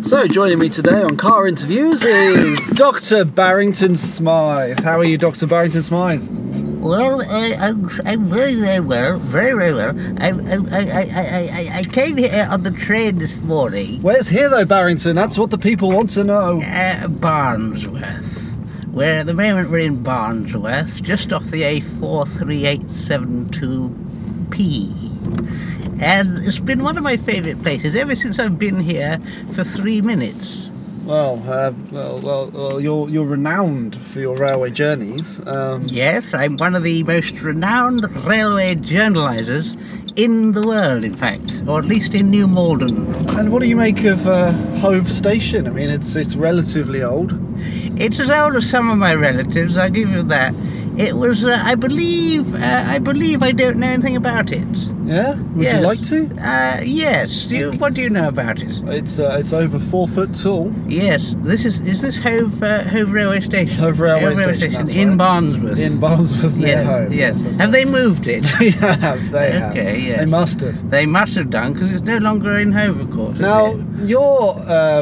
So, joining me today on Car Interviews is Dr. Barrington Smythe. How are you, Dr. Barrington Smythe? Well, I'm very, very well, very, very well. I came here on the train this morning. Where's here, though, Barrington? That's what the people want to know. Barnsworth. Where at the moment we're in Barnsworth, just off the A43872P. And it's been one of my favourite places ever since I've been here for 3 minutes. Well, you're renowned for your railway journeys. Yes, I'm one of the most renowned railway journalisers in the world, in fact, or at least in New Malden. And what do you make of Hove Station? I mean, it's relatively old. It's as old as some of my relatives, I'll give you that. It was, I believe I don't know anything about it. Yeah? Would you like to? Yes. What do you know about it? It's over 4 foot tall. Is this Hove Railway Station? Hove Railway Station, that's in right. Barnsworth. In Barnsworth, near Hove. Yes. That's Have they moved it? They have. Okay, yeah. They must have. They must have done, because it's no longer in Hove, of course. Now, you're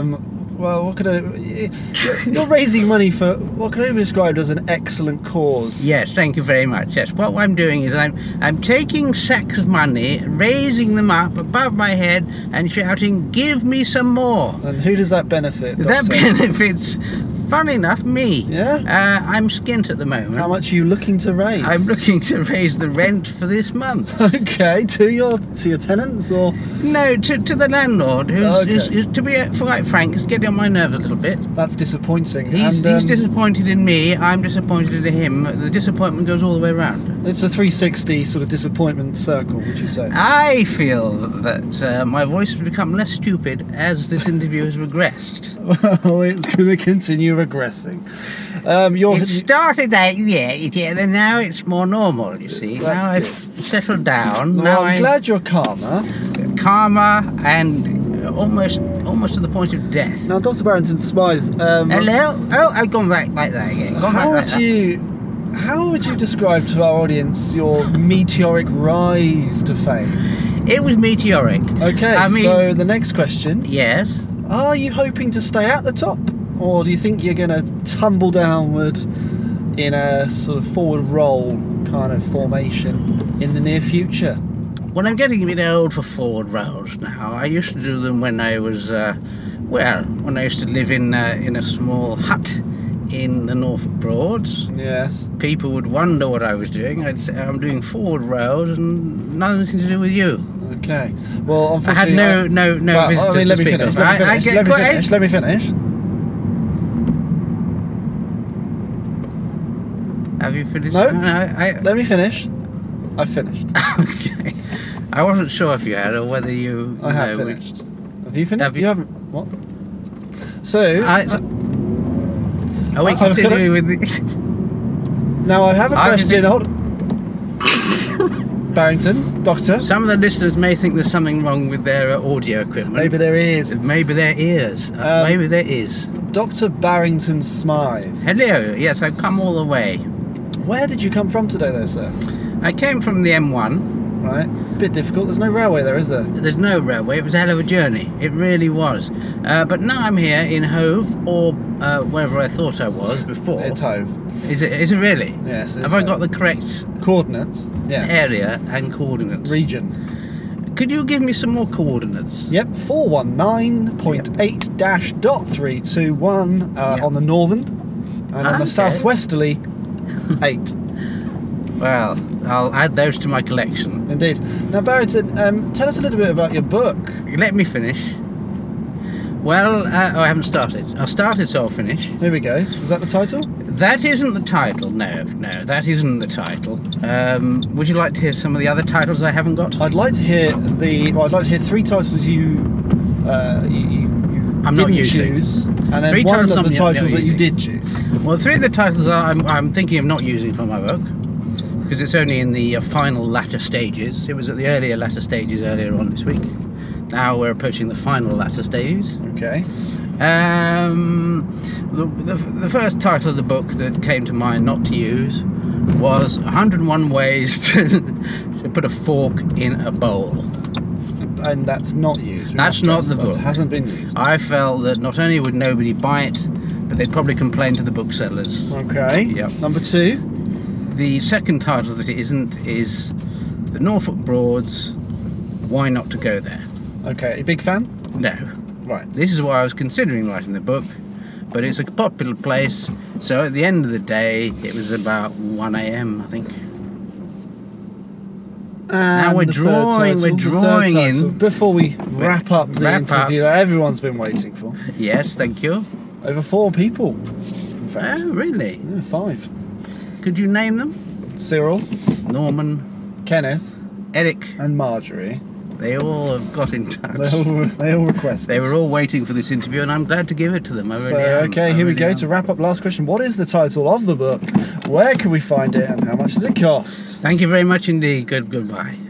you're raising money for what can only be described as an excellent cause. Yes, thank you very much. Yes, what I'm doing is I'm taking sacks of money, raising them up above my head and shouting, "Give me some more." And who does that benefit, Doctor? That benefits, fun enough, me. Yeah? I'm skint at the moment. How much are you looking to raise? I'm looking to raise the rent for this month. Okay, to your tenants or? No, to the landlord, who's, Okay. to be quite frank, is getting on my nerves a little bit. That's disappointing. He's disappointed in me, I'm disappointed in him. The disappointment goes all the way around. It's a 360 sort of disappointment circle, would you say? I feel that my voice has become less stupid as this interview has regressed. Well, it's going to continue regressing. It started out, then now it's more normal, you see. That's now good. I've settled down. Well, now I'm glad you're calmer. calmer and almost to the point of death. Now, Dr. Barrington Smythe. Hello? Oh, I've gone back like that again. How would you describe to our audience your meteoric rise to fame? It was meteoric. Okay, so the next question. Yes. Are you hoping to stay at the top? Or do you think you're going to tumble downward in a sort of forward roll kind of formation in the near future? Well, I'm getting a bit old for forward rolls now. I used to do them when I was, when I used to live in a small hut in the Norfolk Broads. Yes. People would wonder what I was doing. I'd say I'm doing forward rolls and nothing to do with you. Okay. Well, I had unfortunately, no visitors to speak of. Let me finish. Have you finished? No. Let me finish. I've finished. Okay. I wasn't sure if you had or whether you. I have finished. Have you finished? You haven't. What? So. Are we continuing with the? Now I have a question. Barrington, Doctor. Some of the listeners may think there's something wrong with their audio equipment. Maybe there is. Maybe there is. Maybe there is. Dr. Barrington Smythe. Hello. Yes, I've come all the way. Where did you come from today, though, sir? I came from the M1. Right. It's a bit difficult. There's no railway there, is there? There's no railway. It was a hell of a journey. It really was. But now I'm here in Hove, or wherever I thought I was before. It's Hove. Is it really? Yes. Have I got the correct coordinates? Yeah. Area and coordinates. Region. Could you give me some more coordinates? Yep. 419.8-.321 on the northern, and on the southwesterly, 8. Well, I'll add those to my collection. Indeed. Now, Barrington, tell us a little bit about your book. Let me finish. Well, I haven't started. I'll start it, so I'll finish. Here we go. Is that the title? That isn't the title. No, that isn't the title. Would you like to hear some of the other titles I haven't got? I'd like to hear 3 titles you I'm didn't not using. choose, and then 3 one titles of the titles that you using. did choose. Well, 3 of the titles I'm thinking of not using for my book, because it's only in the final latter stages. It was at the earlier latter stages earlier on this week. Now we're approaching the final latter stages. Okay. The first title of the book that came to mind not to use was 101 Ways to put a fork in a bowl. and that's not used. We That's must not stress the that book. hasn't been used. I felt that not only would nobody buy it, but they'd probably complain to the booksellers. Okay. Yep. Number 2. The second title that it isn't is The Norfolk Broads, Why Not to Go There? Okay. A big fan? No. Right. This is why I was considering writing the book, but it's a popular place, so at the end of the day, it was about 1 a.m, I think. And we're the third drawing- title, we're the drawing third title. in- Before we wrap up the Wrap interview up. that everyone's been waiting for. Yes, thank you. Over 4 people. In fact. Oh, really? Yeah, 5. Could you name them? Cyril, Norman, Kenneth, Eric, and Marjorie. they all have got in touch. They all requested. They were all waiting for this interview, and I'm glad to give it to them. I really So, am. okay, I here we really go am. to wrap up. Last question. What is the title of the book? Where can we find it? And how much does it cost? Thank you very much indeed. Goodbye.